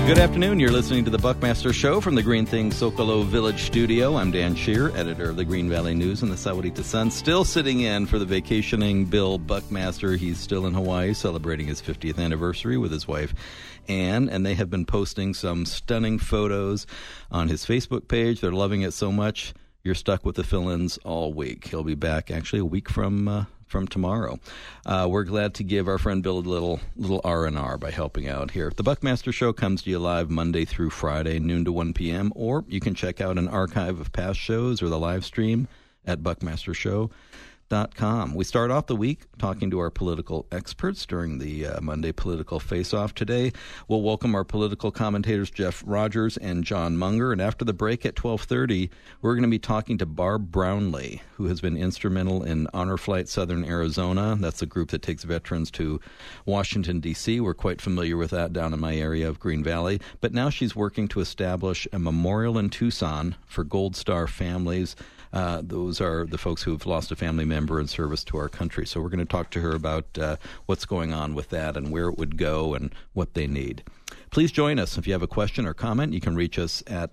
Good afternoon. You're listening to the Buckmaster Show from the Green Thing Socolo Village studio. I'm Dan Shear, editor of the Green Valley News and the Sahuarita Sun. Still sitting in for the vacationing Bill Buckmaster. He's still in Hawaii celebrating his 50th anniversary with his wife, Anne, and they have been posting some stunning photos on his Facebook page. They're loving it so much, you're stuck with the fill-ins all week. He'll be back actually a week from tomorrow. We're glad to give our friend Bill a little R&R by helping out here. The Buckmaster Show comes to you live Monday through Friday, noon to 1 p.m., or you can check out an archive of past shows or the live stream at buckmastershow.com. We start off the week talking to our political experts during the Monday Political Face-Off. Today, we'll welcome our political commentators Jeff Rogers and John Munger. And after the break at 12:30, we're going to be talking to Barb Brownlee, who has been instrumental in Honor Flight Southern Arizona. That's a group that takes veterans to Washington, D.C. We're quite familiar with that down in my area of Green Valley. But now she's working to establish a memorial in Tucson for Gold Star families. Those are the folks who have lost a family member in service to our country. So we're going to talk to her about what's going on with that and where it would go and what they need. Please join us. If you have a question or comment, you can reach us at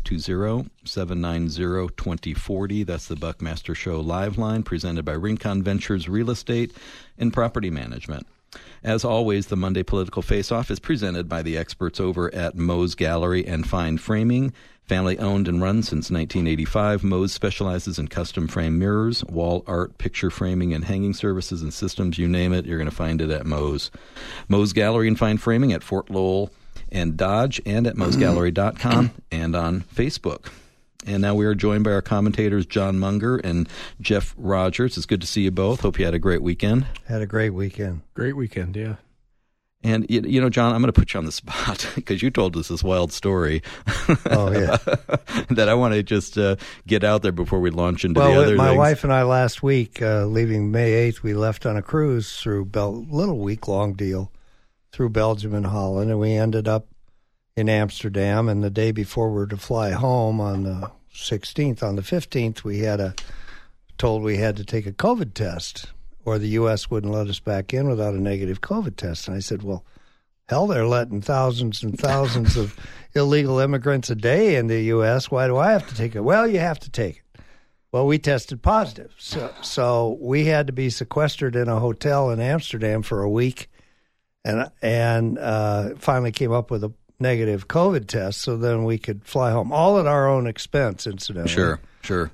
520-790-2040. That's the Buckmaster Show live line presented by Rincon Ventures Real Estate and Property Management. As always, the Monday Political Face-Off is presented by the experts over at Moe's Gallery and Fine Framing. Family owned and run since 1985, Moe's specializes in custom frame mirrors, wall art, picture framing, and hanging services and systems. You name it, you're going to find it at Moe's. Moe's Gallery and Fine Framing at Fort Lowell and Dodge, and at moesgallery.com and on Facebook. And now we are joined by our commentators, John Munger and Jeff Rogers. It's good to see you both. Hope you had a great weekend. Had a great weekend. Great weekend, yeah. And, you know, John, I'm going to put you on the spot because you told us this wild story. Oh, yeah. That I want to just get out there before we launch into the other my things. wife and I last week, leaving May 8th, we left on a cruise through little week-long deal through Belgium and Holland, and we ended up in Amsterdam. And the day before we were to fly home on the 16th, on the 15th, we had told we had to take a COVID test, or the U.S. wouldn't let us back in without a negative COVID test. And I said, well, hell, they're letting thousands and thousands of illegal immigrants a day in the U.S. Why do I have to take it? Well, you have to take it. Well, we tested positive. So we had to be sequestered in a hotel in Amsterdam for a week and finally came up with a negative COVID test so then we could fly home, all at our own expense, incidentally. Sure.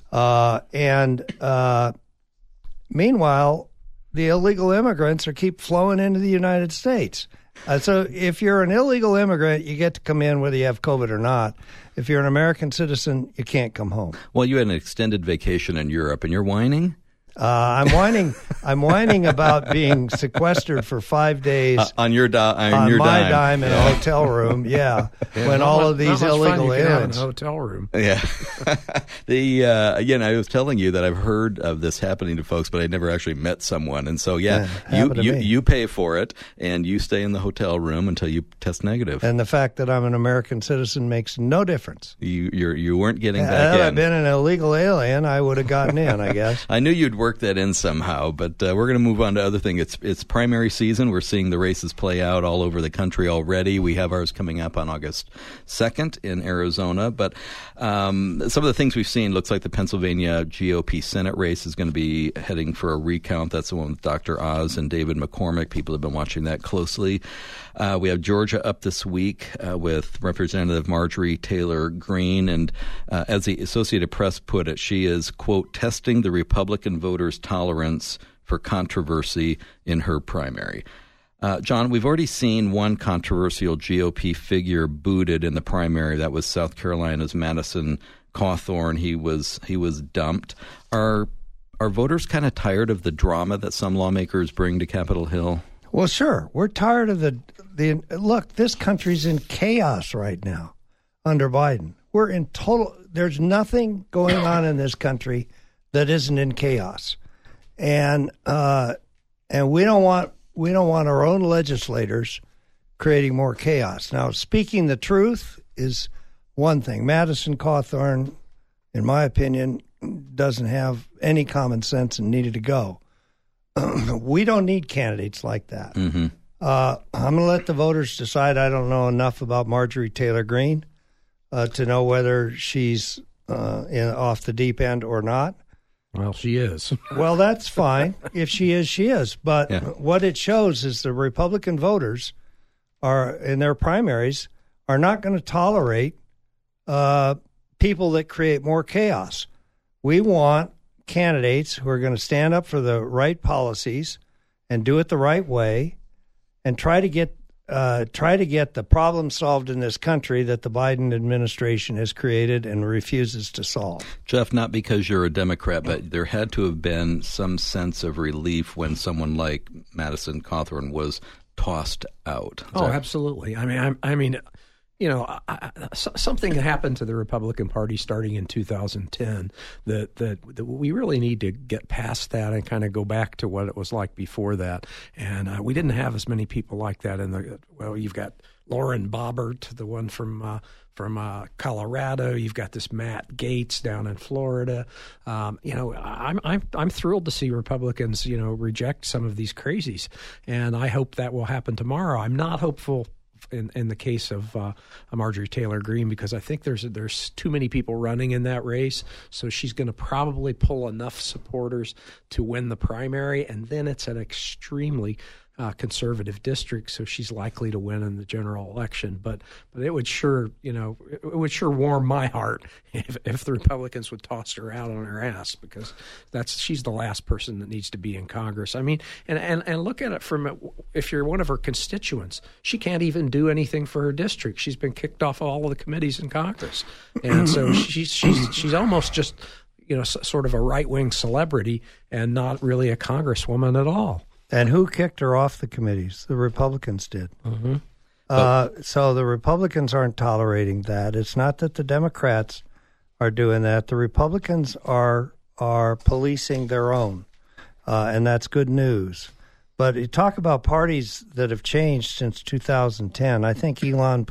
Meanwhile, the illegal immigrants keep flowing into the United States. So if you're an illegal immigrant, you get to come in whether you have COVID or not. If you're an American citizen, you can't come home. Well, you had an extended vacation in Europe, and you're whining? I'm whining about being sequestered for 5 days on your on my dime in a hotel room. Yeah, when all of these illegal aliens in a hotel room. Yeah, again, I was telling you that I've heard of this happening to folks, but I never actually met someone. And so, you pay for it, and you stay in the hotel room until you test negative. And the fact that I'm an American citizen makes no difference. You weren't getting back in. Had I been an illegal alien, I would have gotten in, I guess. I knew you'd work that in somehow, but we're going to move on to other things. It's primary season. We're seeing the races play out all over the country already. We have ours coming up on August 2nd in Arizona, but some of the things we've seen looks like the Pennsylvania GOP Senate race is going to be heading for a recount. That's the one with Dr. Oz and David McCormick. People have been watching that closely. We have Georgia up this week with Representative Marjorie Taylor Greene, and as the Associated Press put it, she is, quote, testing the Republican voters' tolerance for controversy in her primary. John, we've already seen one controversial GOP figure booted in the primary. That was South Carolina's Madison Cawthorn. He was dumped. Are voters kind of tired of the drama that some lawmakers bring to Capitol Hill? Well, sure. We're tired of the look, this country's in chaos right now under Biden. We're in total, there's nothing going on in this country that isn't in chaos. And we don't want our own legislators creating more chaos. Now, speaking the truth is one thing. Madison Cawthorn, in my opinion, doesn't have any common sense and needed to go. We don't need candidates like that. Mm-hmm. I'm going to let the voters decide. I don't know enough about Marjorie Taylor Greene to know whether she's off the deep end or not. Well, she is. Well, that's fine. If she is, she is. But what it shows is the Republican voters are, in their primaries, are not going to tolerate people that create more chaos. We want candidates who are going to stand up for the right policies and do it the right way and try to get the problem solved in this country that the Biden administration has created and refuses to solve. Jeff, not because you're a Democrat, but there had to have been some sense of relief when someone like Madison Cawthorn was tossed out. Absolutely. I mean, you know, something happened to the Republican Party starting in 2010 that we really need to get past that and kind of go back to what it was like before that. And we didn't have as many people like that you've got Lauren Boebert, the one from Colorado. You've got this Matt Gaetz down in Florida. I'm thrilled to see Republicans, reject some of these crazies, and I hope that will happen tomorrow. I'm not hopeful in the case of Marjorie Taylor Greene, because I think there's too many people running in that race. So she's going to probably pull enough supporters to win the primary, and then it's an extremely conservative district, so she's likely to win in the general election. But it would sure warm my heart if the Republicans would toss her out on her ass, because she's the last person that needs to be in Congress. I mean, and look at it from, if you're one of her constituents, she can't even do anything for her district. She's been kicked off all of the committees in Congress, and so she's almost just sort of a right-wing celebrity and not really a congresswoman at all. And who kicked her off the committees? The Republicans did. Mm-hmm. So the Republicans aren't tolerating that. It's not that the Democrats are doing that. The Republicans are policing their own, and that's good news. But you talk about parties that have changed since 2010. I think Elon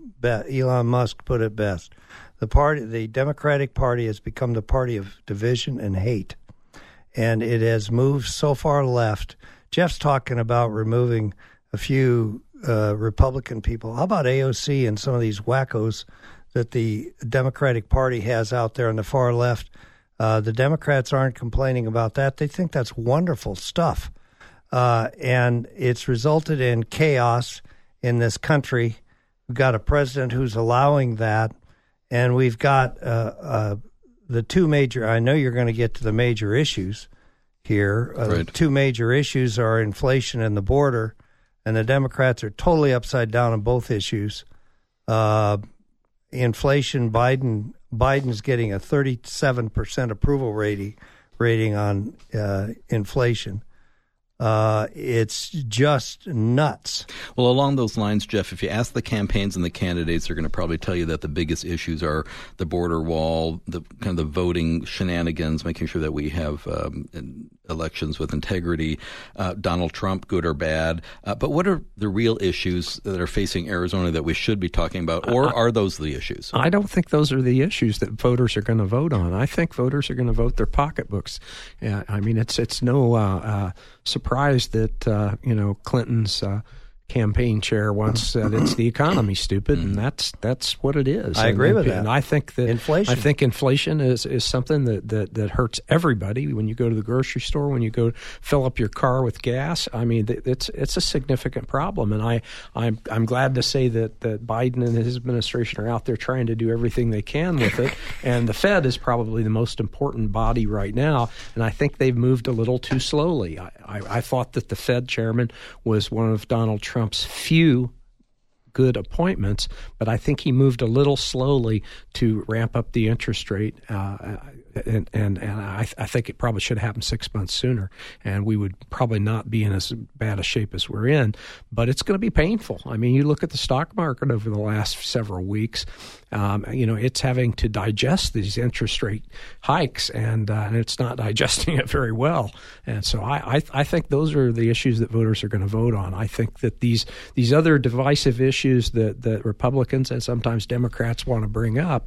Musk put it best. The Democratic Party has become the party of division and hate, and it has moved so far left. Jeff's talking about removing a few Republican people. How about AOC and some of these wackos that the Democratic Party has out there on the far left? The Democrats aren't complaining about that. They think that's wonderful stuff. And it's resulted in chaos in this country. We've got a president who's allowing that. And we've got the two major – I know you're going to get to the major issues here. Right. The two major issues are inflation and the border, and the Democrats are totally upside down on both issues. Inflation, Biden's getting a 37% approval rating on inflation. It's just nuts. Well, along those lines, Jeff, if you ask the campaigns and the candidates, they're going to probably tell you that the biggest issues are the border wall, the kind of the voting shenanigans, making sure that we have elections with integrity, Donald Trump, good or bad. But what are the real issues that are facing Arizona that we should be talking about, or are those the issues? I don't think those are the issues that voters are going to vote on. I think voters are going to vote their pocketbooks. I mean, it's no surprise that Clinton's campaign chair once said it's the economy, stupid, and that's what it is. I agree with that. And I think that inflation is something that hurts everybody. When you go to the grocery store, when you go fill up your car with gas, I mean, it's a significant problem. And I'm glad to say that Biden and his administration are out there trying to do everything they can with it. And the Fed is probably the most important body right now. And I think they've moved a little too slowly. I thought that the Fed chairman was one of Donald Trump's few good appointments, but I think he moved a little slowly to ramp up the interest rate, and I think it probably should have happened 6 months sooner, and we would probably not be in as bad a shape as we're in, but it's going to be painful. I mean, you look at the stock market over the last several weeks, it's having to digest these interest rate hikes, and it's not digesting it very well. And so I think those are the issues that voters are going to vote on. I think that these other divisive issues that Republicans and sometimes Democrats want to bring up,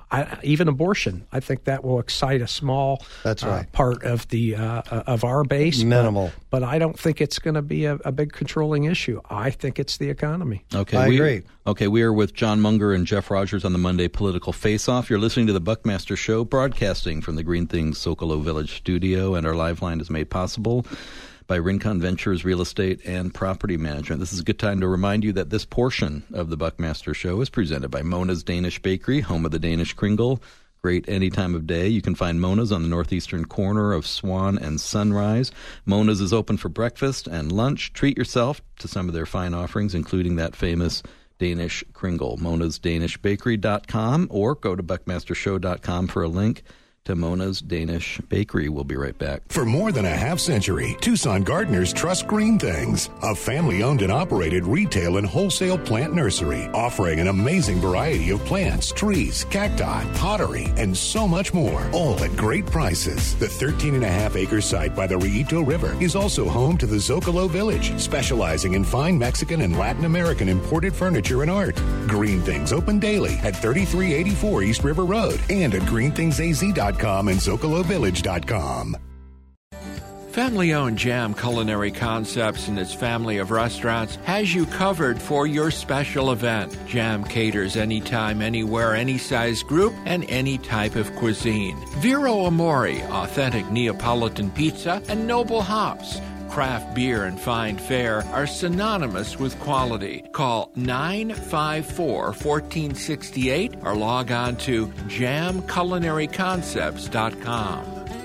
even abortion, I think that will excite a small That's right. part of the of our base. Minimal. But I don't think it's going to be a big controlling issue. I think it's the economy. Okay, I agree. Okay, we are with John Munger and Jeff Rogers on the Monday Political Face-Off. You're listening to the Buckmaster Show, broadcasting from the Green Things Socolow Village studio, and our live line is made possible by Rincon Ventures Real Estate and Property Management. This is a good time to remind you that this portion of the Buckmaster Show is presented by Mona's Danish Bakery, home of the Danish Kringle. Great any time of day. You can find Mona's on the northeastern corner of Swan and Sunrise. Mona's is open for breakfast and lunch. Treat yourself to some of their fine offerings, including that famous Danish Kringle. Mona'sDanishBakery.com, or go to BuckmasterShow.com for a link to Mona's Danish Bakery. We'll be right back. For more than a half-century, Tucson gardeners trust Green Things, a family-owned and operated retail and wholesale plant nursery, offering an amazing variety of plants, trees, cacti, pottery, and so much more, all at great prices. The 13.5-acre site by the Rillito River is also home to the Zocalo Village, specializing in fine Mexican and Latin American imported furniture and art. Green Things open daily at 3384 East River Road and at greenthingsaz.com and ZocaloVillage.com. Family-owned Jam Culinary Concepts and its family of restaurants has you covered for your special event. Jam caters anytime, anywhere, any size group, and any type of cuisine. Vero Amore, authentic Neapolitan pizza, and Noble Hops. Craft beer and fine fare are synonymous with quality. Call 954-1468 or log on to jamculinaryconcepts.com.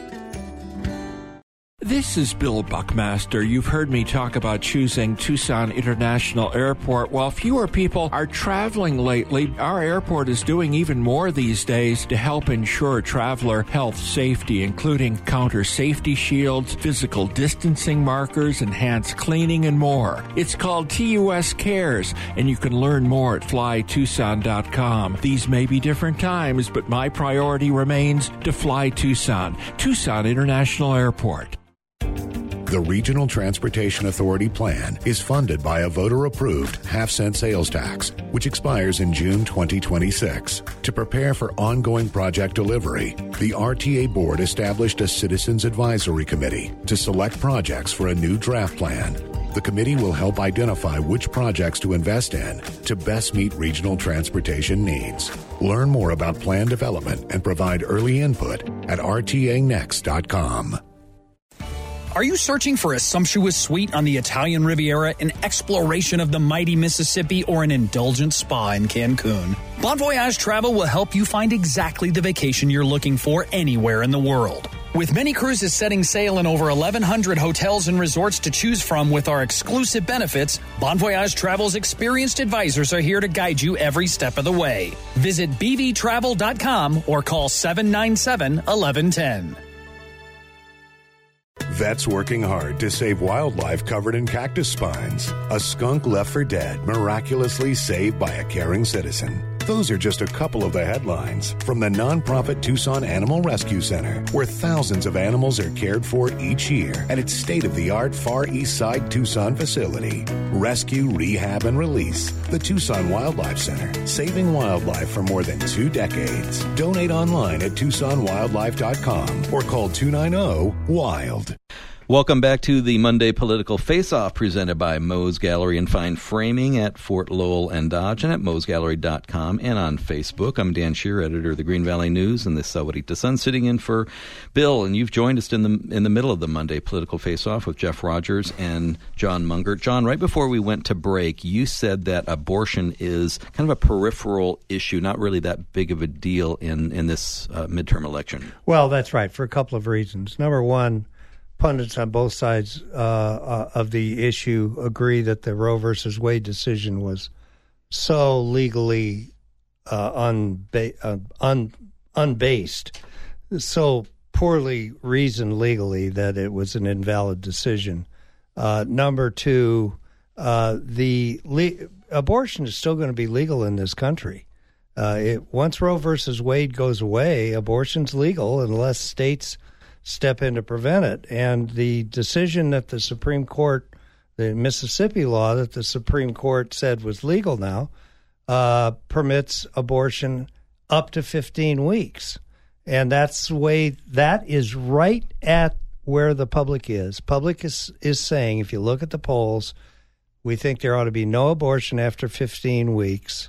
This is Bill Buckmaster. You've heard me talk about choosing Tucson International Airport. While fewer people are traveling lately, our airport is doing even more these days to help ensure traveler health safety, including counter safety shields, physical distancing markers, enhanced cleaning, and more. It's called TUS Cares, and you can learn more at flytucson.com. These may be different times, but my priority remains to fly Tucson. Tucson International Airport. The Regional Transportation Authority plan is funded by a voter-approved half-cent sales tax, which expires in June 2026. To prepare for ongoing project delivery, the RTA Board established a Citizens Advisory Committee to select projects for a new draft plan. The committee will help identify which projects to invest in to best meet regional transportation needs. Learn more about plan development and provide early input at rtanext.com. Are you searching for a sumptuous suite on the Italian Riviera, an exploration of the mighty Mississippi, or an indulgent spa in Cancun? Bon Voyage Travel will help you find exactly the vacation you're looking for anywhere in the world. With many cruises setting sail in over 1,100 hotels and resorts to choose from with our exclusive benefits, Bon Voyage Travel's experienced advisors are here to guide you every step of the way. Visit bvtravel.com or call 797-1110. Vets working hard to save wildlife covered in cactus spines. A skunk left for dead, miraculously saved by a caring citizen. Those are just a couple of the headlines from the nonprofit Tucson Animal Rescue Center, where thousands of animals are cared for each year at its state-of-the-art Far East Side Tucson facility. Rescue, rehab, and release. The Tucson Wildlife Center, saving wildlife for more than 2 decades. Donate online at TucsonWildlife.com or call 290-WILD. Welcome back to the Monday Political Face-Off, presented by Moe's Gallery and Fine Framing at Fort Lowell and Dodge, and at moesgallery.com and on Facebook. I'm Dan Shear, editor of the Green Valley News and the Sahuarita Sun, sitting in for Bill, and you've joined us in the middle of the Monday Political Face-Off with Jeff Rogers and John Munger. John, right before we went to break, you said that abortion is kind of a peripheral issue, not really that big of a deal in this midterm election. Well, that's right, for a couple of reasons. Number one, pundits on both sides of the issue agree that the Roe versus Wade decision was so legally unbased, so poorly reasoned legally that it was an invalid decision. Number two, abortion is still going to be legal in this country. Once Roe versus Wade goes away, abortion's legal unless states step in to prevent it. And the decision that the Supreme Court, the Mississippi law that the Supreme Court said was legal now, permits abortion up to 15 weeks. And that's the way, that is right at where the public is. Public is saying, if you look at the polls, we think there ought to be no abortion after 15 weeks.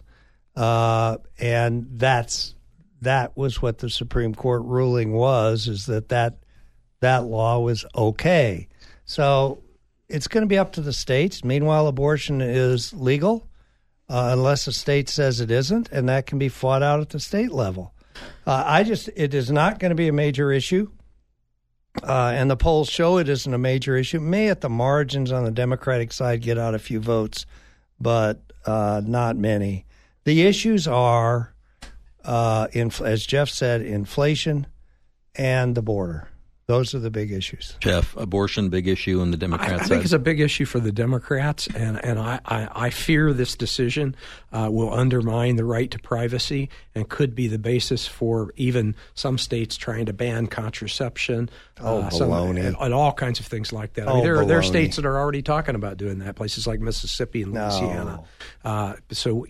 And that was what the Supreme Court ruling was, is that law was okay. So it's going to be up to the states. Meanwhile, abortion is legal unless a state says it isn't, and that can be fought out at the state level. It is not going to be a major issue, and the polls show it isn't a major issue. It may at the margins on the Democratic side get out a few votes, but not many. The issues are, as Jeff said, inflation and the border. Those are the big issues. Jeff, abortion, big issue in the Democrat side? I think it's a big issue for the Democrats, and I fear this decision will undermine the right to privacy and could be the basis for even some states trying to ban contraception. Baloney. And all kinds of things like that. There are states that are already talking about doing that, places like Mississippi and Louisiana. So,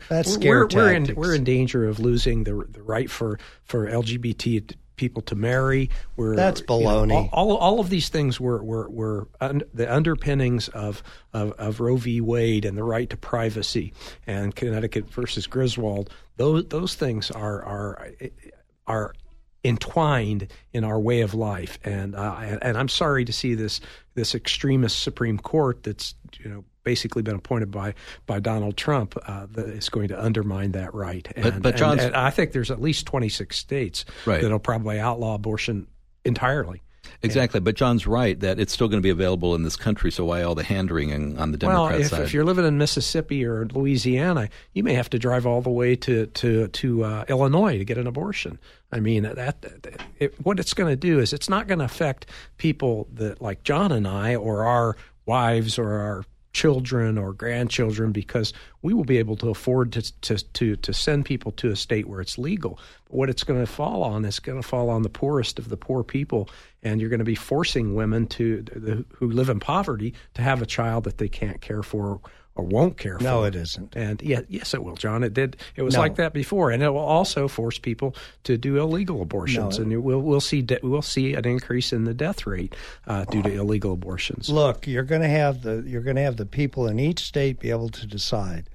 we're in danger of losing the right for LGBT people to marry. That's baloney. All of these things were the underpinnings of Roe v. Wade and the right to privacy and Connecticut versus Griswold. Those things are entwined in our way of life, and I'm sorry to see this extremist Supreme Court that's basically been appointed by Donald Trump that is going to undermine that right. But John, and I think there's at least 26 states that'll probably outlaw abortion entirely. Exactly, but John's right that it's still going to be available in this country, so why all the hand-wringing on the Democrat side? If you're living in Mississippi or Louisiana, you may have to drive all the way to Illinois to get an abortion. I mean, what it's going to do is it's not going to affect people that like John and I or our wives or our children or grandchildren, because we will be able to afford to send people to a state where it's legal. But what it's going to fall on is going to fall on the poorest of the poor people, and you're going to be forcing women who live in poverty to have a child that they can't care for or won't care for. No, it isn't. And yes, it will, John. It did. It was like that before, and it will also force people to do illegal abortions, and we'll see an increase in the death rate due to illegal abortions. Look, you're going to have the people in each state be able to decide.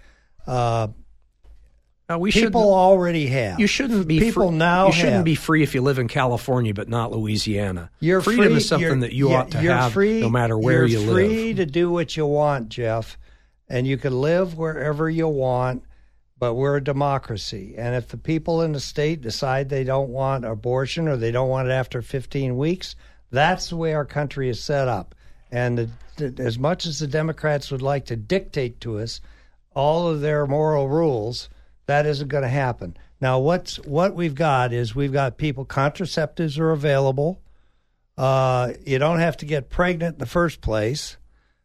People already have. You shouldn't be people free. Now. You shouldn't be free if you live in California, but not Louisiana. Freedom is something that you ought to have, no matter where you live. You're free to do what you want, Jeff. And you can live wherever you want, but we're a democracy. And if the people in the state decide they don't want abortion or they don't want it after 15 weeks, that's the way our country is set up. And as much as the Democrats would like to dictate to us all of their moral rules, that isn't going to happen. Now, what we've got is we've got people, contraceptives are available. You don't have to get pregnant in the first place.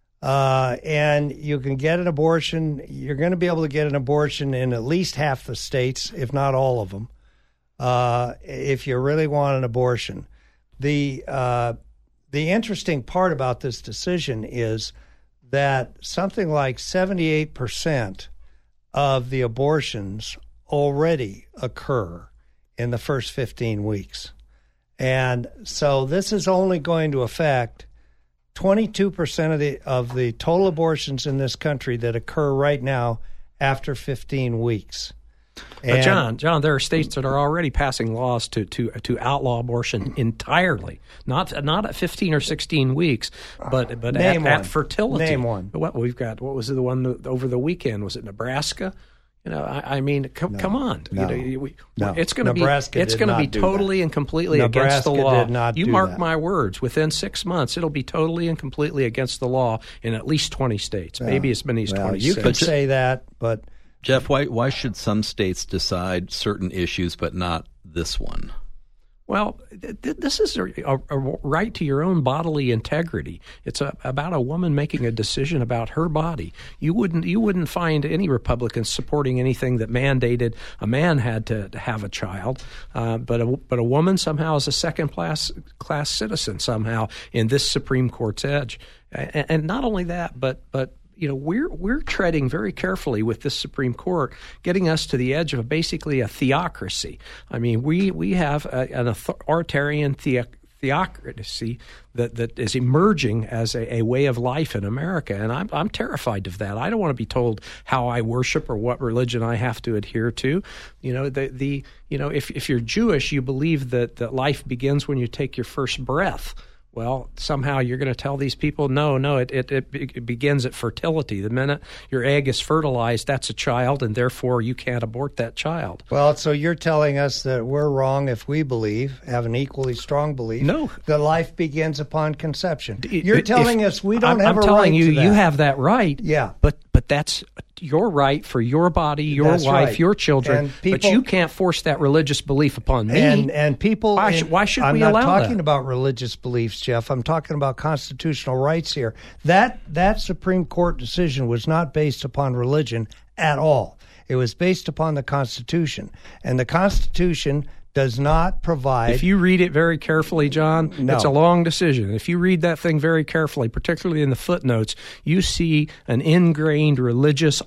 And you can get an abortion. You're going to be able to get an abortion in at least half the states, if not all of them, if you really want an abortion. The interesting part about this decision is that something like 78% of the abortions already occur in the first 15 weeks. And so this is only going to affect 22% of the total abortions in this country that occur right now after 15 weeks. But John, there are states that are already passing laws to outlaw abortion entirely, not at 15 or 16 weeks, but at fertility. Name one. What was the one over the weekend? Was it Nebraska? I mean, come on. It's going to be totally and completely against the law. Did not you mark my words. Within 6 months, it'll be totally and completely against the law in at least 20 states, maybe as many as 26. You could say that, but Jeff, why should some states decide certain issues but not this one? Well, this is a right to your own bodily integrity. It's about a woman making a decision about her body. You wouldn't find any Republicans supporting anything that mandated a man had to have a child, but a woman somehow is a second class citizen somehow in this Supreme Court's edge. And not only that, but we're treading very carefully with this Supreme Court, getting us to the edge of basically a theocracy. I mean, we have an authoritarian theocracy that is emerging as a way of life in America, and I'm terrified of that. I don't want to be told how I worship or what religion I have to adhere to. If you're Jewish, you believe that life begins when you take your first breath. Well, somehow you're going to tell these people, no, it begins at fertility. The minute your egg is fertilized, that's a child, and therefore you can't abort that child. Well, so you're telling us that we're wrong if we have an equally strong belief that life begins upon conception. You're telling us we don't have a right to that. I'm telling you, you have that right. Yeah. But that's your right for your body, your wife, right. Your children, but you can't force that religious belief upon me. And people, why should we allow that? I'm not talking about religious beliefs, Jeff. I'm talking about constitutional rights here. That Supreme Court decision was not based upon religion at all. It was based upon the Constitution, and the Constitution does not provide. If you read it very carefully, John, it's a long decision. If you read that thing very carefully, particularly in the footnotes, you see an ingrained religious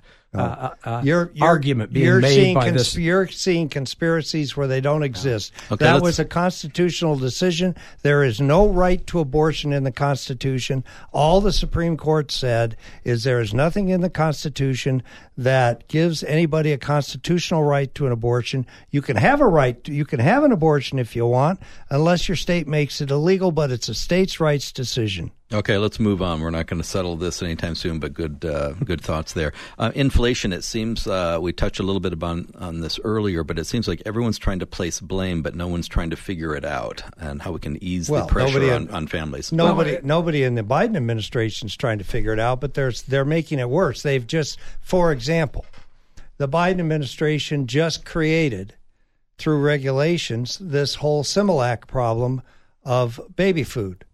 argument being made by this. You're seeing conspiracies where they don't exist. Okay, that was a constitutional decision. There is no right to abortion in the Constitution. All the Supreme Court said is there is nothing in the Constitution that gives anybody a constitutional right to an abortion. You can have you can have an abortion if you want, unless your state makes it illegal, but it's a state's rights decision. Okay, let's move on. We're not going to settle this anytime soon, but good thoughts there. Inflation, it seems we touched a little bit on this earlier, but it seems like everyone's trying to place blame, but no one's trying to figure it out and how we can ease the pressure on families. Nobody in the Biden administration is trying to figure it out, but they're making it worse. They've just, for example, the Biden administration just created, through regulations, this whole Similac problem of baby food.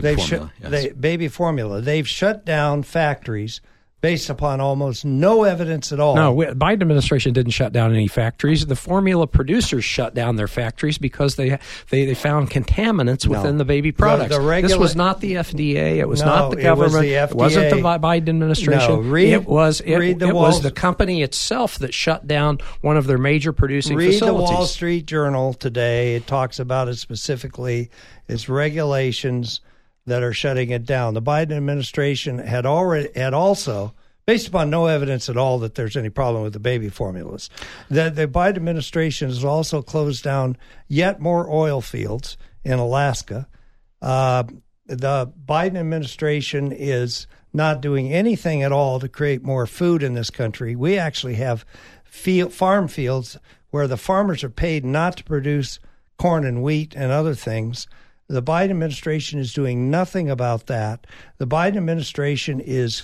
Baby formula. They've shut down factories based upon almost no evidence at all. No, Biden administration didn't shut down any factories. The formula producers shut down their factories because they found contaminants within the baby products. This was not the FDA. It was not the government. It wasn't the Biden administration. It was the company itself that shut down one of their major producing facilities. Read the Wall Street Journal today. It talks about it specifically. It's regulations that are shutting it down. The Biden administration had also, based upon no evidence at all that there's any problem with the baby formulas, the Biden administration has also closed down yet more oil fields in Alaska. The Biden administration is not doing anything at all to create more food in this country. We actually have farm fields where the farmers are paid not to produce corn and wheat and other things. The Biden administration is doing nothing about that. The Biden administration is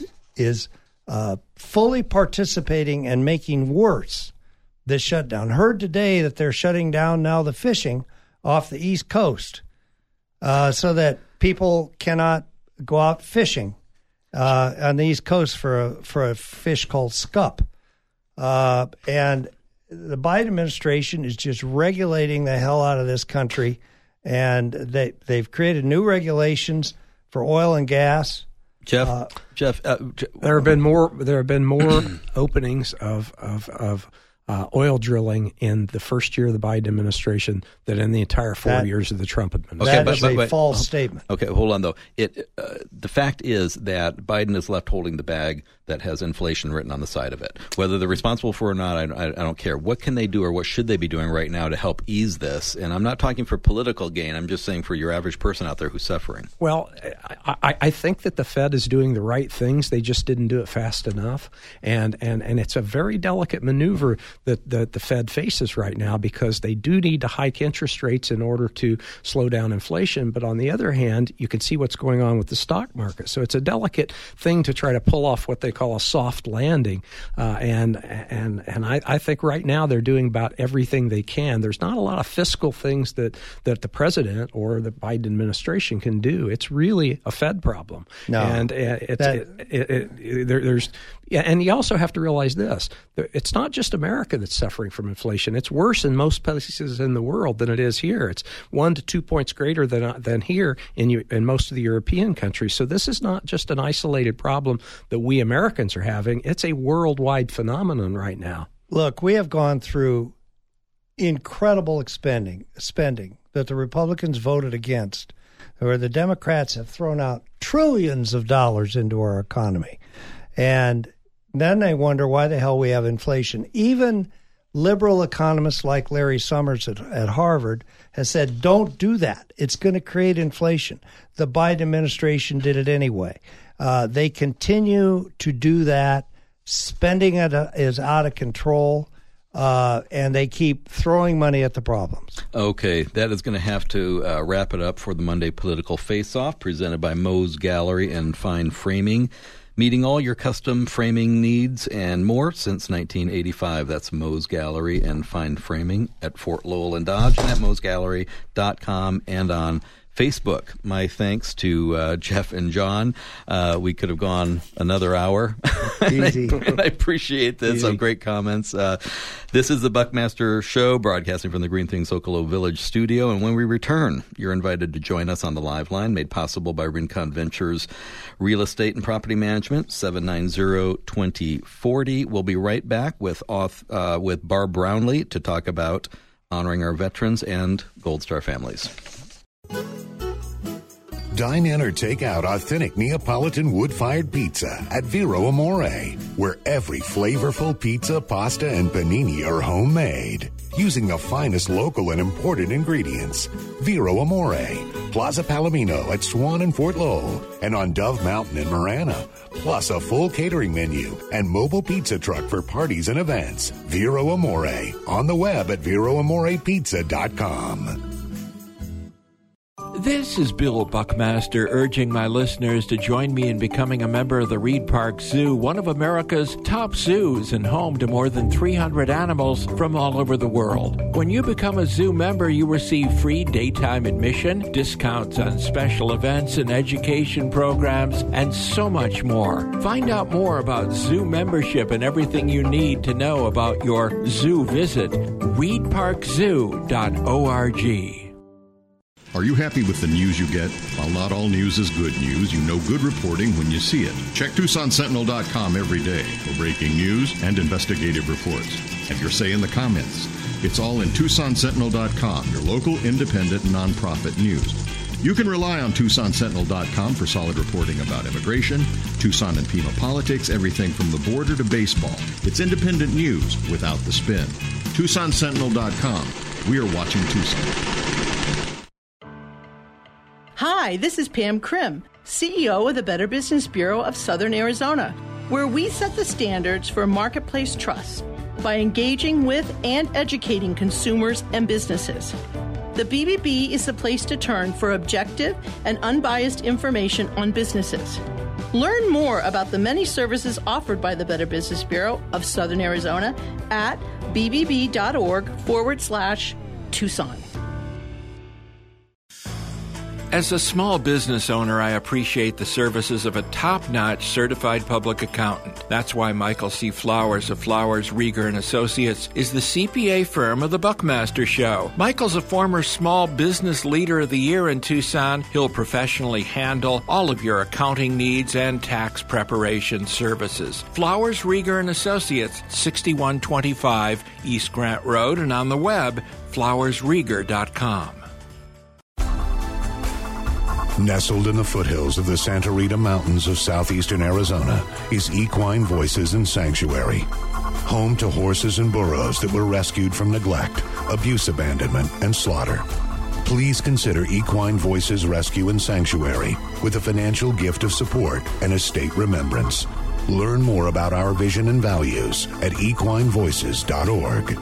fully participating and making worse this shutdown. Heard today that they're shutting down now the fishing off the East Coast so that people cannot go out fishing on the East Coast for a fish called scup. And the Biden administration is just regulating the hell out of this country. And they've created new regulations for oil and gas. Jeff, there have been more openings of oil drilling in the first year of the Biden administration than in the entire 4 years of the Trump administration. That is a false statement. Okay, hold on though. The fact is that Biden is left holding the bag that has inflation written on the side of it. Whether they're responsible for it or not, I don't care. What can they do or what should they be doing right now to help ease this? And I'm not talking for political gain. I'm just saying for your average person out there who's suffering. Well, I think that the Fed is doing the right things. They just didn't do it fast enough. And it's a very delicate maneuver that the Fed faces right now because they do need to hike interest rates in order to slow down inflation. But on the other hand, you can see what's going on with the stock market. So it's a delicate thing to try to pull off what they call a soft landing. And I think right now they're doing about everything they can. There's not a lot of fiscal things that the president or the Biden administration can do. It's really a Fed problem. No, and there's and you also have to realize this. It's not just America. America that's suffering from inflation. It's worse in most places in the world than it is here. It's 1 to 2 points greater than here in most of the European countries. So this is not just an isolated problem that we Americans are having. It's a worldwide phenomenon right now. Look, we have gone through incredible spending that the Republicans voted against, where the Democrats have thrown out trillions of dollars into our economy. And then they wonder why the hell we have inflation. Even liberal economists like Larry Summers at Harvard has said, don't do that. It's going to create inflation. The Biden administration did it anyway. They continue to do that. Spending is out of control. And they keep throwing money at the problems. Okay, that is going to have to wrap it up for the Monday Political Face-Off, presented by Moe's Gallery and Fine Framing, meeting all your custom framing needs and more since 1985. That's Moe's Gallery and Fine Framing at Fort Lowell and Dodge, and at moesgallery.com and on Facebook. My thanks to Jeff and John. We could have gone another hour. Easy. And I appreciate this. Some great comments. This is the Buckmaster Show, broadcasting from the Green Thing Socolow Village studio. And when we return, you're invited to join us on the live line, made possible by Rincon Ventures Real Estate and Property Management, 790-2040. We'll be right back with Barb Brownlee to talk about honoring our veterans and Gold Star families. Dine in or take out authentic Neapolitan wood-fired pizza at Vero Amore, where every flavorful pizza, pasta, and panini are homemade, using the finest local and imported ingredients. Vero Amore, Plaza Palomino at Swan and Fort Lowell, and on Dove Mountain in Marana, plus a full catering menu and mobile pizza truck for parties and events. Vero Amore, on the web at VeroAmorePizza.com. This is Bill Buckmaster urging my listeners to join me in becoming a member of the Reed Park Zoo, one of America's top zoos and home to more than 300 animals from all over the world. When you become a zoo member, you receive free daytime admission, discounts on special events and education programs, and so much more. Find out more about zoo membership and everything you need to know about your zoo visit. reedparkzoo.org. Are you happy with the news you get? While not all news is good news, you know good reporting when you see it. Check TucsonSentinel.com every day for breaking news and investigative reports. Have your say in the comments. It's all in TucsonSentinel.com, your local independent nonprofit news. You can rely on TucsonSentinel.com for solid reporting about immigration, Tucson and Pima politics, everything from the border to baseball. It's independent news without the spin. TucsonSentinel.com. We are watching Tucson. Hi, this is Pam Krim, CEO of the Better Business Bureau of Southern Arizona, where we set the standards for marketplace trust by engaging with and educating consumers and businesses. The BBB is the place to turn for objective and unbiased information on businesses. Learn more about the many services offered by the Better Business Bureau of Southern Arizona at bbb.org/Tucson. As a small business owner, I appreciate the services of a top-notch certified public accountant. That's why Michael C. Flowers of Flowers, Rieger & Associates is the CPA firm of the Buckmaster Show. Michael's a former Small Business Leader of the Year in Tucson. He'll professionally handle all of your accounting needs and tax preparation services. Flowers, Rieger & Associates, 6125 East Grant Road, and on the web, flowersrieger.com. Nestled in the foothills of the Santa Rita Mountains of southeastern Arizona is Equine Voices and Sanctuary. Home to horses and burros that were rescued from neglect, abuse, abandonment, and slaughter. Please consider Equine Voices Rescue and Sanctuary with a financial gift of support and estate remembrance. Learn more about our vision and values at equinevoices.org.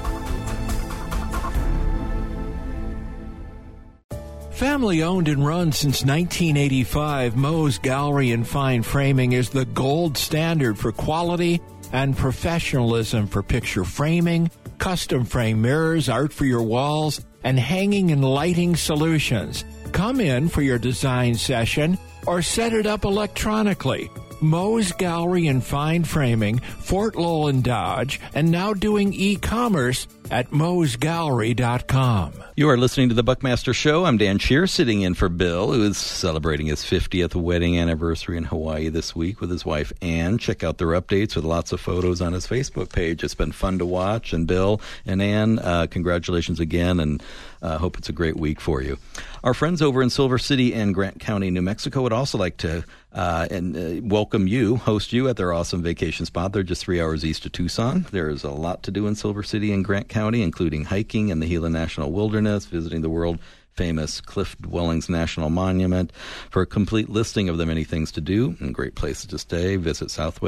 Family owned and run since 1985, Moe's Gallery and Fine Framing is the gold standard for quality and professionalism for picture framing, custom frame mirrors, art for your walls, and hanging and lighting solutions. Come in for your design session or set it up electronically. Moe's Gallery and Fine Framing, Fort Lowell and Dodge, and now doing e-commerce at moesgallery.com. You are listening to The Buckmaster Show. I'm Dan Shear, sitting in for Bill, who is celebrating his 50th wedding anniversary in Hawaii this week with his wife, Ann. Check out their updates with lots of photos on his Facebook page. It's been fun to watch. And Bill and Ann, congratulations again, and hope it's a great week for you. Our friends over in Silver City and Grant County, New Mexico, would also like to welcome you, host you at their awesome vacation spot. They're just 3 hours east of Tucson. There's a lot to do in Silver City and Grant County, including hiking in the Gila National Wilderness, visiting the world-famous Cliff Dwellings National Monument. For a complete listing of the many things to do and great places to stay, visit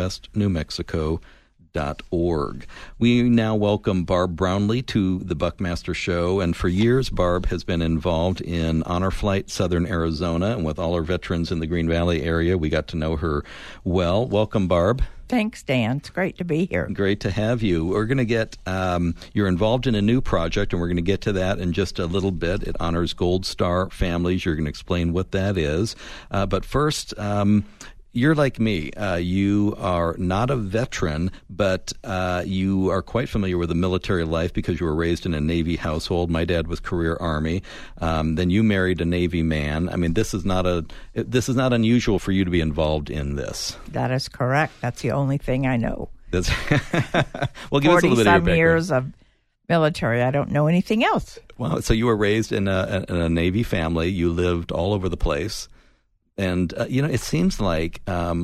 southwestnewmexico.org. We now welcome Barb Brownlee to the Buckmaster Show, and for years Barb has been involved in Honor Flight Southern Arizona, and with all our veterans in the Green Valley area, we got to know her well. Welcome, Barb. Thanks, Dan. It's great to be here. Great to have you. We're going to get, you're involved in a new project, and we're going to get to that in just a little bit. It honors Gold Star families. You're going to explain what that is. But first, you're like me. You are not a veteran, but you are quite familiar with the military life because you were raised in a Navy household. My dad was career Army. Then you married a Navy man. I mean, this is not unusual for you to be involved in this. That is correct. That's the only thing I know. That's well, give us a little bit of your background. 40-some years of military. I don't know anything else. Wow. So you were raised in a Navy family. You lived all over the place. And, it seems like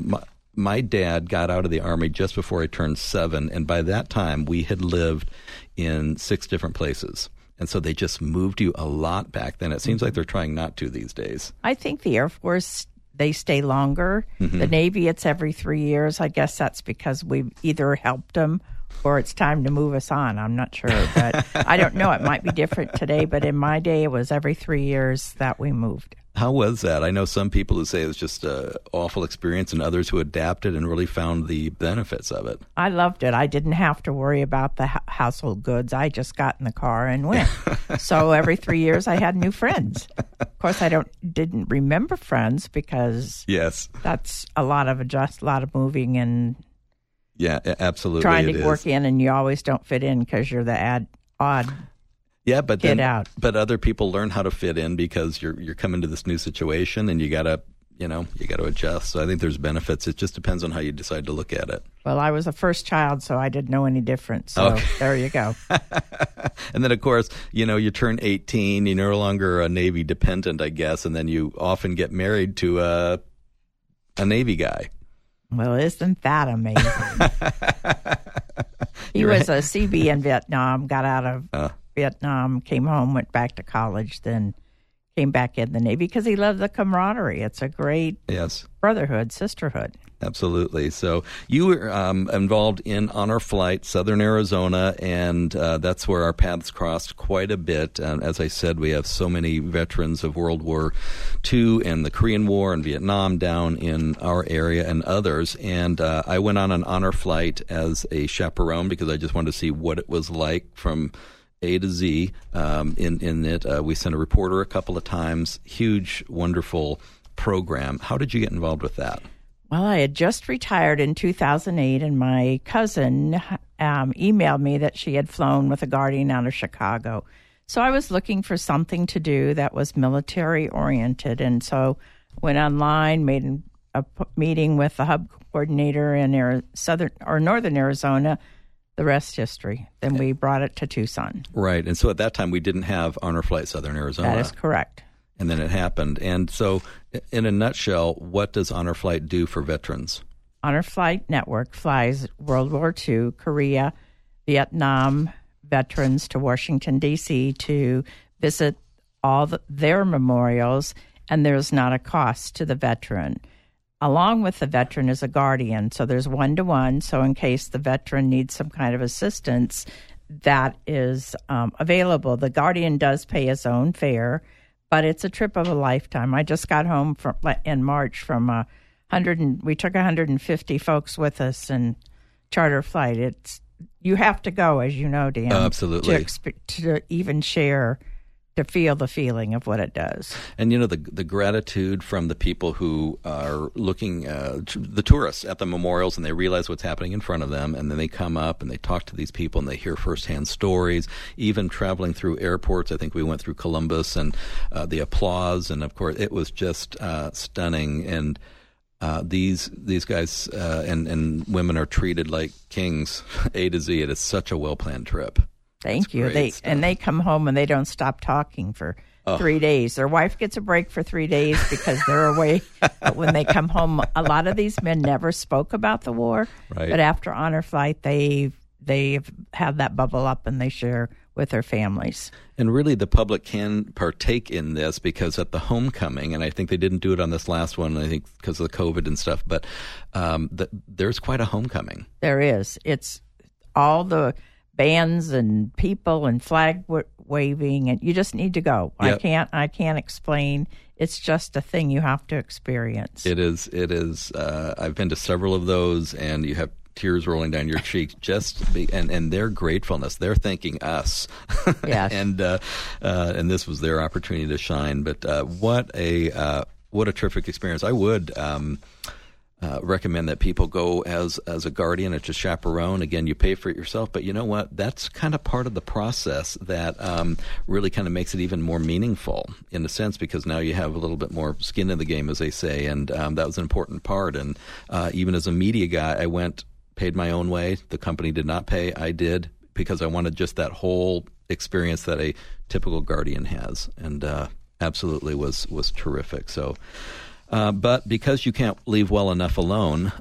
my dad got out of the Army just before I turned 7, and by that time we had lived in 6 different places. And so they just moved you a lot back then. It seems like they're trying not to these days. I think the Air Force, they stay longer. Mm-hmm. The Navy, it's every 3 years. I guess that's because we've either helped them or it's time to move us on. I'm not sure, but I don't know. It might be different today, but in my day, it was every 3 years that we moved. How was that? I know some people who say it was just an awful experience and others who adapted and really found the benefits of it. I loved it. I didn't have to worry about the household goods. I just got in the car and went. So every 3 years I had new friends. Of course, I didn't remember friends because that's a lot of moving and absolutely trying to work in, and you always don't fit in because you're the odd. Yeah, but other people learn how to fit in because you're coming to this new situation and you gotta adjust. So I think there's benefits. It just depends on how you decide to look at it. Well, I was a first child, so I didn't know any different. So There you go. And then, of course, you turn 18. You're no longer a Navy dependent, I guess, and then you often get married to a Navy guy. Well, isn't that amazing? He was a CB in Vietnam, got out of Vietnam, came home, went back to college, then came back in the Navy because he loved the camaraderie. It's a great brotherhood, sisterhood. Absolutely. So you were involved in Honor Flight Southern Arizona, and that's where our paths crossed quite a bit. And as I said, we have so many veterans of World War II and the Korean War and Vietnam down in our area and others. And I went on an Honor Flight as a chaperone because I just wanted to see what it was like from A to Z in it. We sent a reporter a couple of times. Huge, wonderful program. How did you get involved with that? Well, I had just retired in 2008, and my cousin emailed me that she had flown with a Guardian out of Chicago. So I was looking for something to do that was military-oriented, and so went online, made a meeting with the hub coordinator in northern Arizona. The rest history. Then we brought it to Tucson. Right, and so at that time we didn't have Honor Flight Southern Arizona. That is correct. And then it happened. And so, in a nutshell, what does Honor Flight do for veterans? Honor Flight Network flies World War II, Korea, Vietnam veterans to Washington, D.C. to visit all their memorials, and there's not a cost to the veteran. Along with the veteran is a guardian, so there's 1-to-1, so in case the veteran needs some kind of assistance, that is available. The guardian does pay his own fare, but it's a trip of a lifetime. I just got home in March from we took 150 folks with us in charter flight. You have to go, as you know, Dan. Absolutely. To even share to feel the feeling of what it does. And, the gratitude from the people who are looking, the tourists at the memorials, and they realize what's happening in front of them, and then they come up and they talk to these people and they hear firsthand stories, even traveling through airports. I think we went through Columbus, and the applause, and of course it was just stunning. And these guys and women are treated like kings, A to Z. It is such a well-planned trip. Thank you. They come home and they don't stop talking for 3 days. Their wife gets a break for 3 days because they're away. But when they come home, a lot of these men never spoke about the war. Right. But after honor flight, they've had that bubble up and they share with their families. And really, the public can partake in this because at the homecoming, and I think they didn't do it on this last one, I think because of the COVID and stuff, but there's quite a homecoming. There is. It's all the bands and people and flag waving, and you just need to go. Yep. I can't explain. It's just a thing you have to experience. It is. I've been to several of those, and you have tears rolling down your cheeks and their gratefulness. They're thanking us. Yes. and this was their opportunity to shine. But what a terrific experience. I would recommend that people go as a guardian, as a chaperone. Again, you pay for it yourself, but you know what? That's kind of part of the process that really kind of makes it even more meaningful in a sense, because now you have a little bit more skin in the game, as they say, and that was an important part. And even as a media guy, I paid my own way. The company did not pay. I did, because I wanted just that whole experience that a typical guardian has, and absolutely was terrific. So. But because you can't leave well enough alone,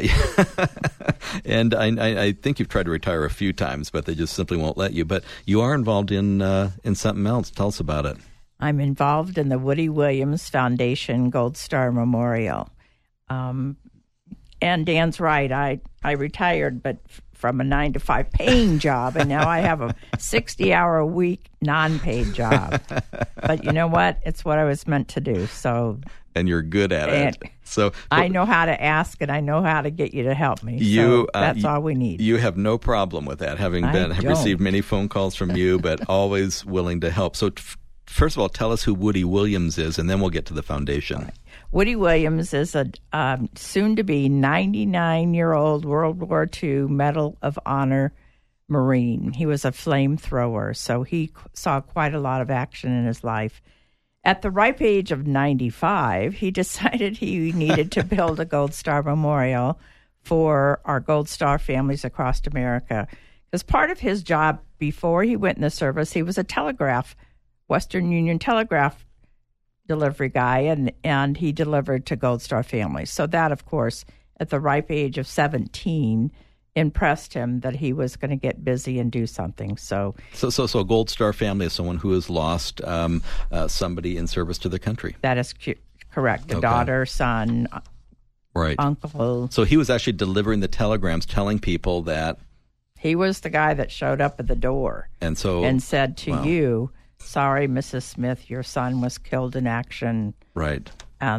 and I think you've tried to retire a few times, but they just simply won't let you. But you are involved in something else. Tell us about it. I'm involved in the Woody Williams Foundation Gold Star Memorial. And Dan's right. I retired, but from a 9-to-5 paying job, and now I have a 60-hour-a-week non-paid job. But you know what? It's what I was meant to do. So. And you're good at it. So I know how to ask, and I know how to get you to help me. That's all we need. You have no problem with that, having received many phone calls from you, but always willing to help. So first of all, tell us who Woody Williams is, and then we'll get to the foundation. Right. Woody Williams is a soon-to-be 99-year-old World War II Medal of Honor Marine. He was a flamethrower, so he saw quite a lot of action in his life. At the ripe age of 95, he decided he needed to build a Gold Star Memorial for our Gold Star families across America. Because part of his job before he went in the service, he was a Western Union telegraph delivery guy, and he delivered to Gold Star families. So that, of course, at the ripe age of 17, impressed him that he was going to get busy and do something. So a Gold Star family is someone who has lost somebody in service to their country. That is correct. A daughter, son, right, uncle. So he was actually delivering the telegrams, telling people that he was the guy that showed up at the door and said to you, "Sorry, Mrs. Smith, your son was killed in action." Right.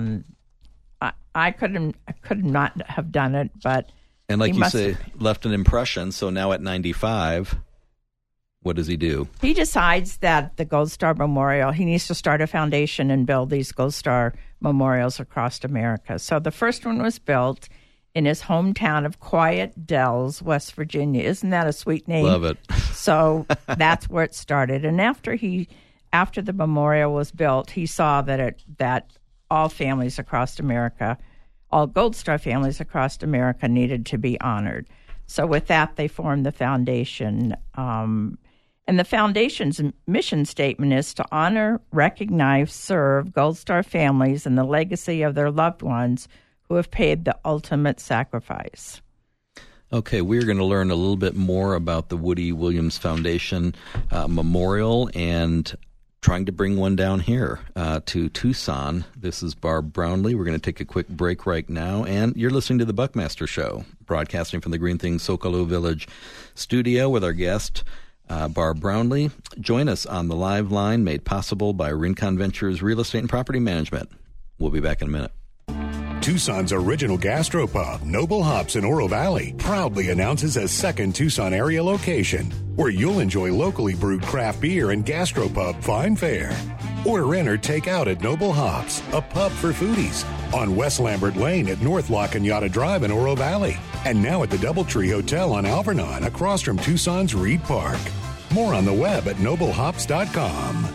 I could not have done it, but. And like you say, left an impression. So now at 95, what does he do? He decides that the Gold Star Memorial, he needs to start a foundation and build these Gold Star memorials across America. So the first one was built in his hometown of Quiet Dells, West Virginia. Isn't that a sweet name? Love it. So that's where it started. And after the memorial was built, he saw that all families across America, all Gold Star families across America needed to be honored. So with that, they formed the foundation. And the foundation's mission statement is to honor, recognize, serve Gold Star families and the legacy of their loved ones who have paid the ultimate sacrifice. Okay, we're going to learn a little bit more about the Woody Williams Foundation Memorial and trying to bring one down here to Tucson. This is Barb Brownlee. We're going to take a quick break right now, and you're listening to The Buckmaster Show, broadcasting from the Green Things Socolow Village studio with our guest, Barb Brownlee. Join us on the live line made possible by Rincon Ventures Real Estate and Property Management. We'll be back in a minute. Tucson's original gastropub, Noble Hops in Oro Valley, proudly announces a second Tucson area location where you'll enjoy locally brewed craft beer and gastropub fine fare. Order in or take out at Noble Hops, a pub for foodies, on West Lambert Lane at North La Cañada Drive in Oro Valley, and now at the Doubletree Hotel on Alvernon across from Tucson's Reed Park. More on the web at noblehops.com.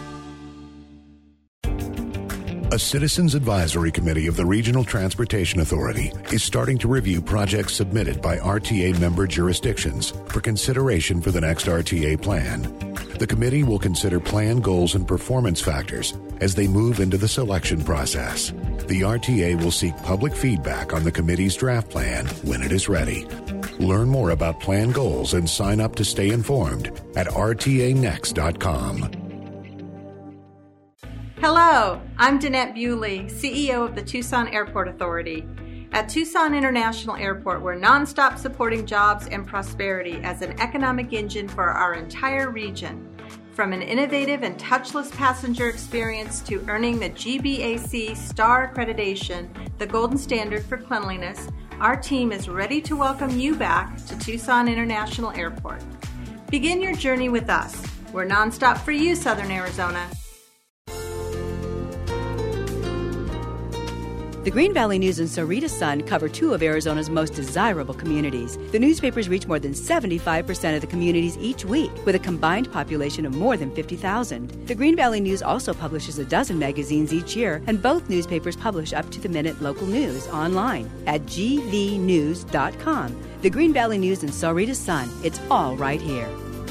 A Citizens Advisory Committee of the Regional Transportation Authority is starting to review projects submitted by RTA member jurisdictions for consideration for the next RTA plan. The committee will consider plan goals and performance factors as they move into the selection process. The RTA will seek public feedback on the committee's draft plan when it is ready. Learn more about plan goals and sign up to stay informed at rtanext.com. Hello, I'm Danette Bewley, CEO of the Tucson Airport Authority. At Tucson International Airport, we're nonstop supporting jobs and prosperity as an economic engine for our entire region. From an innovative and touchless passenger experience to earning the GBAC Star Accreditation, the golden standard for cleanliness, our team is ready to welcome you back to Tucson International Airport. Begin your journey with us. We're nonstop for you, Southern Arizona. The Green Valley News and Sahuarita Sun cover two of Arizona's most desirable communities. The newspapers reach more than 75% of the communities each week, with a combined population of more than 50,000. The Green Valley News also publishes a dozen magazines each year, and both newspapers publish up-to-the-minute local news online at gvnews.com. The Green Valley News and Sahuarita Sun, it's all right here.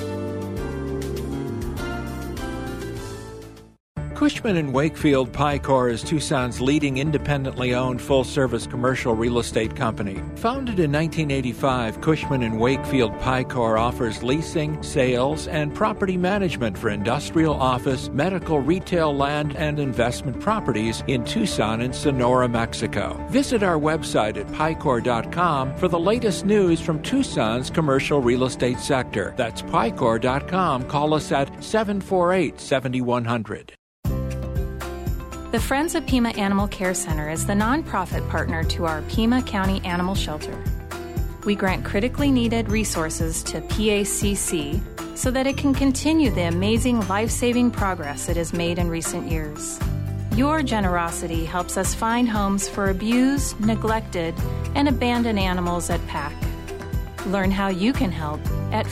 Cushman & Wakefield Picor is Tucson's leading independently owned full-service commercial real estate company. Founded in 1985, Cushman & Wakefield Picor offers leasing, sales, and property management for industrial, office, medical, retail, land, and investment properties in Tucson and Sonora, Mexico. Visit our website at picor.com for the latest news from Tucson's commercial real estate sector. That's picor.com. Call us at 748-7100. The Friends of Pima Animal Care Center is the nonprofit partner to our Pima County Animal Shelter. We grant critically needed resources to PACC so that it can continue the amazing life-saving progress it has made in recent years. Your generosity helps us find homes for abused, neglected, and abandoned animals at PAC. Learn how you can help at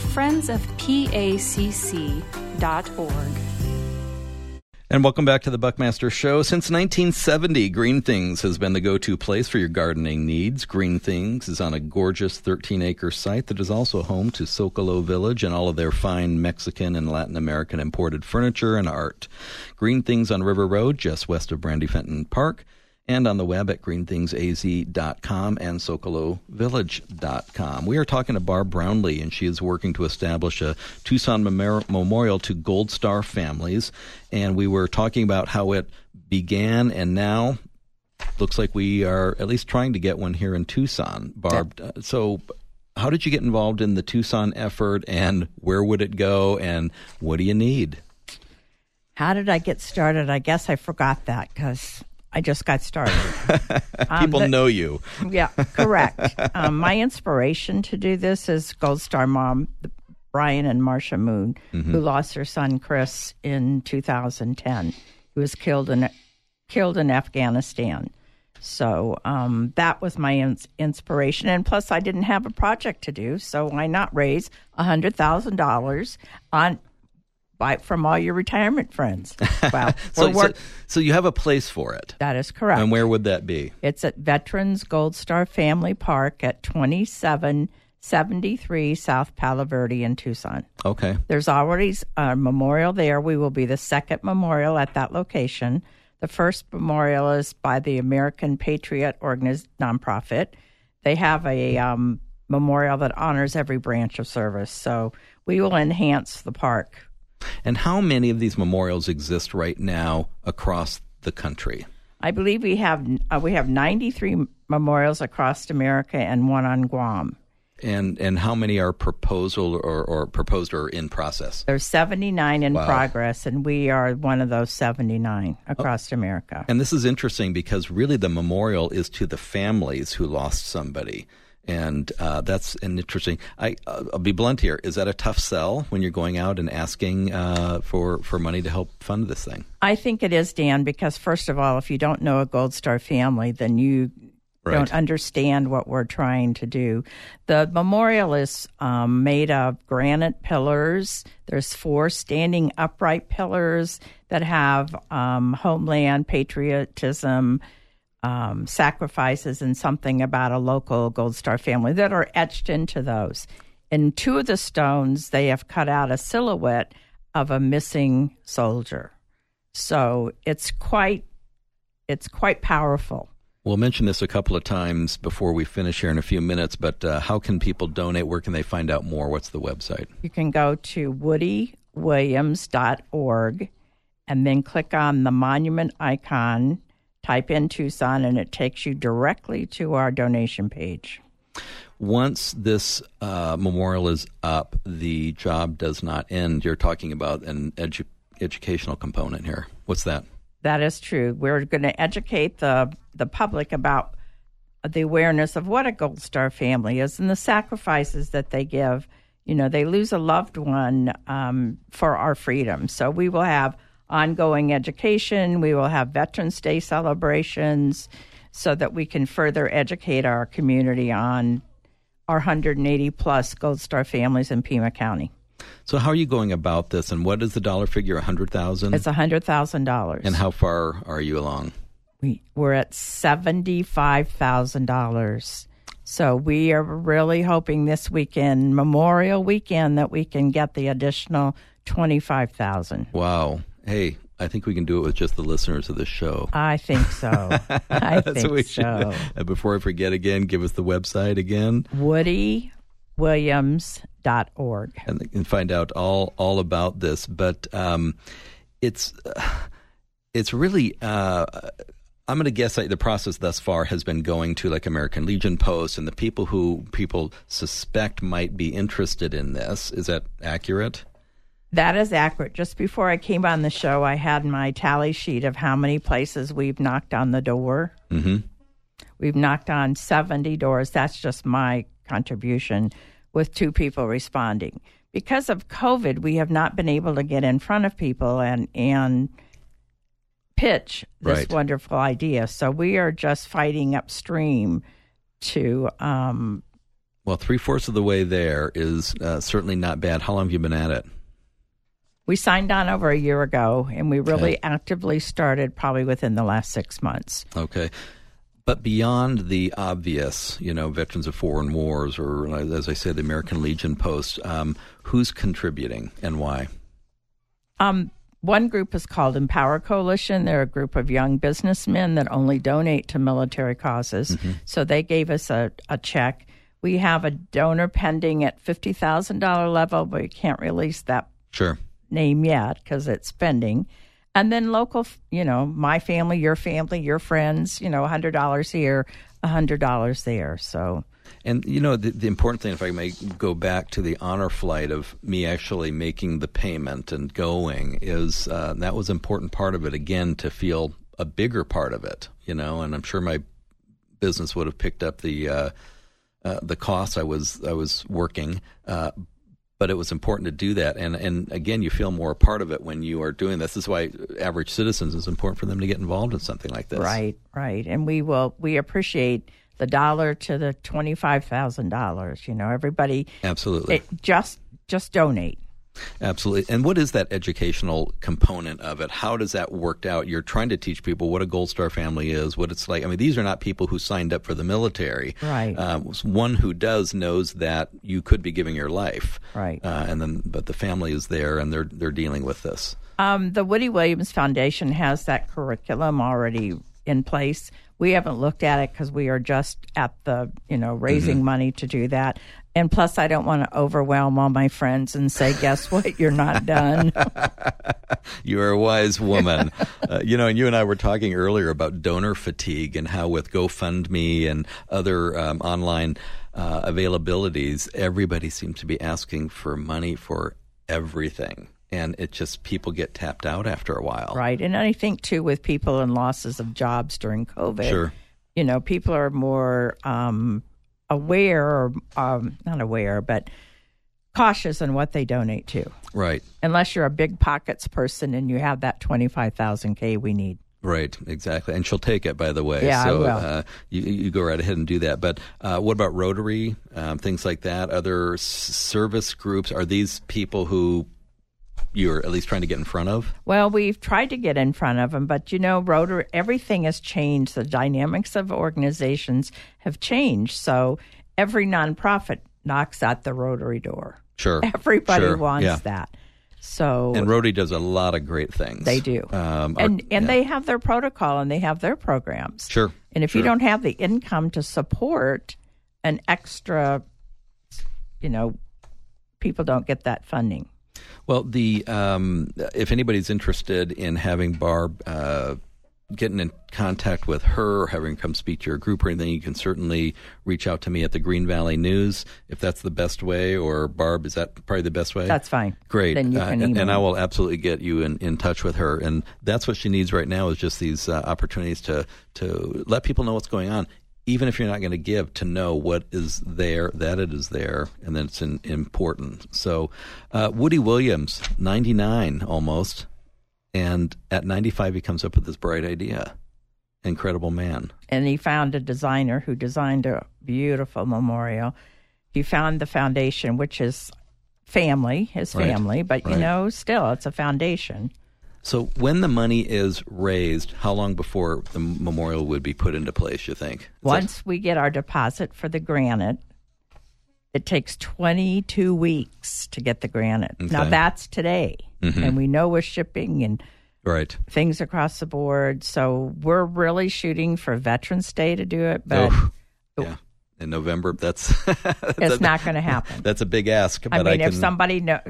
friendsofpacc.org. And welcome back to the Buckmaster Show. Since 1970, Green Things has been the go-to place for your gardening needs. Green Things is on a gorgeous 13-acre site that is also home to Zocalo Village and all of their fine Mexican and Latin American imported furniture and art. Green Things on River Road, just west of Brandy Fenton Park, and on the web at greenthingsaz.com and socolovillage.com. We are talking to Barb Brownlee, and she is working to establish a Tucson memorial to Gold Star families. And we were talking about how it began, and now looks like we are at least trying to get one here in Tucson. Barb, so how did you get involved in the Tucson effort, and where would it go, and what do you need? How did I get started? I guess I forgot that because I just got started. People know you. Yeah, correct. My inspiration to do this is Gold Star mom, Brian and Marcia Moon, who lost their son Chris in 2010. He was killed in Afghanistan. So that was my inspiration. And plus, I didn't have a project to do, so why not raise $100,000 from all your retirement friends? Well, so you have a place for it. That is correct. And where would that be? It's at Veterans Gold Star Family Park at 2773 South Palo Verde in Tucson. Okay. There's already a memorial there. We will be the second memorial at that location. The first memorial is by the American Patriot nonprofit. They have a memorial that honors every branch of service. So we will enhance the park. And how many of these memorials exist right now across the country? I believe we have 93 memorials across America and one on Guam. And how many are proposed or in process? There's 79 in progress, and we are one of those 79 across America. And this is interesting because really the memorial is to the families who lost somebody. And that's an interesting. I'll be blunt here. Is that a tough sell when you're going out and asking for money to help fund this thing? I think it is, Dan, because first of all, if you don't know a Gold Star family, then you don't understand what we're trying to do. The memorial is made of granite pillars. There's 4 standing upright pillars that have homeland, patriotism, sacrifices, and something about a local Gold Star family that are etched into those. In 2 of the stones, they have cut out a silhouette of a missing soldier. So it's quite powerful. We'll mention this a couple of times before we finish here in a few minutes, but how can people donate? Where can they find out more? What's the website? You can go to woodywilliams.org and then click on the monument icon, type in Tucson, and it takes you directly to our donation page. Once this memorial is up, the job does not end. You're talking about an educational component here. What's that? That is true. We're going to educate the public about the awareness of what a Gold Star family is and the sacrifices that they give. You know, they lose a loved one for our freedom. So we will have ongoing education. We will have Veterans Day celebrations so that we can further educate our community on our 180-plus Gold Star families in Pima County. So how are you going about this, and what is the dollar figure, $100,000? It's $100,000. And how far are you along? We're at $75,000. So we are really hoping this weekend, Memorial Weekend, that we can get the additional $25,000. Wow. Hey, I think we can do it with just the listeners of this show. I think so. I think so. Before I forget again, give us the website again. woodywilliams.org. And find out all about this. But it's really, I'm going to guess the process thus far has been going to like American Legion Post and the people who people suspect might be interested in this. Is that accurate? That is accurate. Just before I came on the show, I had my tally sheet of how many places we've knocked on the door. Mm-hmm. We've knocked on 70 doors. That's just my contribution, with 2 people responding. Because of COVID, we have not been able to get in front of people and pitch this wonderful idea. So we are just fighting upstream to... Well, 3/4 of the way there is certainly not bad. How long have you been at it? We signed on over a year ago, and we really actively started probably within the last 6 months. Okay. But beyond the obvious, Veterans of Foreign Wars, or as I said, the American Legion Post, who's contributing and why? One group is called Empower Coalition. They're a group of young businessmen that only donate to military causes. Mm-hmm. So they gave us a check. We have a donor pending at $50,000 level, but we can't release that name yet because it's pending. And then local, my family, your friends, $100 here, $100 there. So, and the important thing, if I may go back to the honor flight of me actually making the payment and going, is that was an important part of it. Again, to feel a bigger part of it, and I'm sure my business would have picked up the costs I was working. But it was important to do that. And again, you feel more a part of it when you are doing this. This is why average citizens, it's important for them to get involved in something like this. Right. And we appreciate the dollar to the $25,000. Everybody. Absolutely. Just donate. Absolutely. And what is that educational component of it? How does that work out? You're trying to teach people what a Gold Star family is, what it's like. I mean, these are not people who signed up for the military. Right. One who does knows that you could be giving your life. Right. But the family is there and they're dealing with this. The Woody Williams Foundation has that curriculum already in place. We haven't looked at it because we are just at the, raising money to do that. And plus, I don't want to overwhelm all my friends and say, guess what? You're not done. You're a wise woman. And you and I were talking earlier about donor fatigue and how with GoFundMe and other online availabilities, everybody seems to be asking for money for everything. And it just, people get tapped out after a while. Right. And I think, too, with people and losses of jobs during COVID, sure. People are more aware, or not aware, but cautious in what they donate to. Right. Unless you're a big pockets person and you have that $25,000 we need. Right, exactly. And she'll take it, by the way. Yeah, so I will. You go right ahead and do that. But what about Rotary, things like that, other service groups? Are these people who you're at least trying to get in front of? Well, we've tried to get in front of them, but Rotary, everything has changed. The dynamics of organizations have changed. So every nonprofit knocks at the Rotary door. Sure. Everybody wants that. So, and Rotary does a lot of great things. They do. And they have their protocol and they have their programs. Sure. And if you don't have the income to support an extra, people don't get that funding. Well, if anybody's interested in having Barb getting in contact with her or having her come speak to your group or anything, you can certainly reach out to me at the Green Valley News if that's the best way. Or Barb, is that probably the best way? That's fine. Great. Then you can email and I will absolutely get you in touch with her. And that's what she needs right now, is just these opportunities to let people know what's going on. Even if you're not going to give, to know what is there, that it is there, and that it's important. So Woody Williams, 99 almost, and at 95 he comes up with this bright idea. Incredible man. And he found a designer who designed a beautiful memorial. He found the foundation, which is his family, but, still, it's a foundation. So when the money is raised, how long before the memorial would be put into place, you think? Once we get our deposit for the granite, it takes 22 weeks to get the granite. Okay. Now, that's today. Mm-hmm. And we know we're shipping and things across the board. So we're really shooting for Veterans Day to do it. But in November, that's it's not going to happen. That's a big ask. But if somebody knows...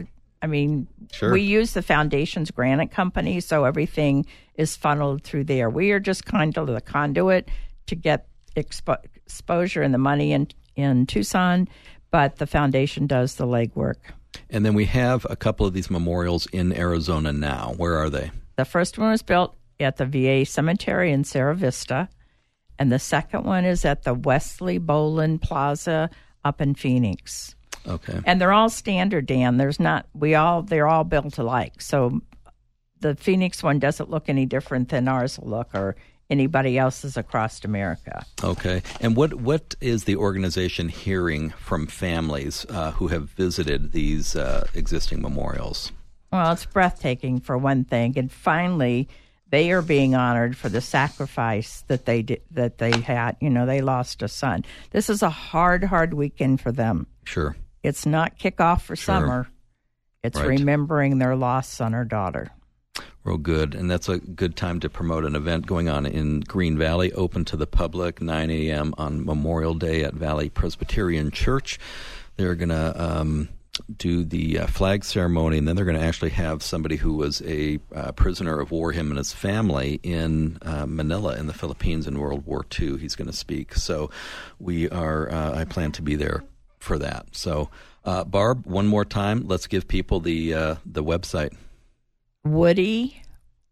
Sure. We use the foundation's granite company, so everything is funneled through there. We are just kind of the conduit to get exposure and the money in Tucson, but the foundation does the legwork. And then we have a couple of these memorials in Arizona now. Where are they? The first one was built at the VA Cemetery in Cerro Vista, and the second one is at the Wesley Boland Plaza up in Phoenix. Okay. And they're all standard, Dan. They're all built alike. So the Phoenix one doesn't look any different than ours will look or anybody else's across America. Okay. And what is the organization hearing from families who have visited these existing memorials? Well, it's breathtaking for one thing. And finally, they are being honored for the sacrifice that they had. They lost a son. This is a hard weekend for them. Sure. It's not kickoff for summer. It's remembering their lost son or daughter. Real good. And that's a good time to promote an event going on in Green Valley, open to the public, 9 a.m. on Memorial Day at Valley Presbyterian Church. They're going to do the flag ceremony, and then they're going to actually have somebody who was a prisoner of war, him and his family, in Manila in the Philippines in World War II. He's going to speak. So I plan to be there for that. So, Barb, one more time, let's give people the website. Woody,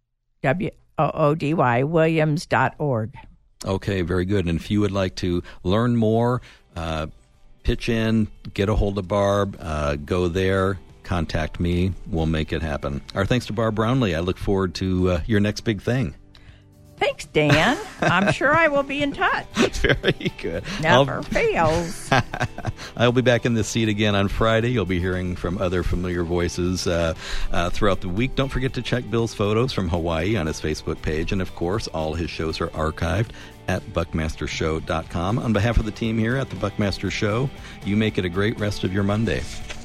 WOODY, Williams.org. Okay, very good. And if you would like to learn more, pitch in, get a hold of Barb, go there, contact me. We'll make it happen. Our thanks to Barb Brownlee. I look forward to your next big thing. Thanks, Dan. I'm sure I will be in touch. Very good. Never fails. I'll be back in this seat again on Friday. You'll be hearing from other familiar voices throughout the week. Don't forget to check Bill's photos from Hawaii on his Facebook page. And, of course, all his shows are archived at buckmastershow.com. On behalf of the team here at the Buckmaster Show, you make it a great rest of your Monday.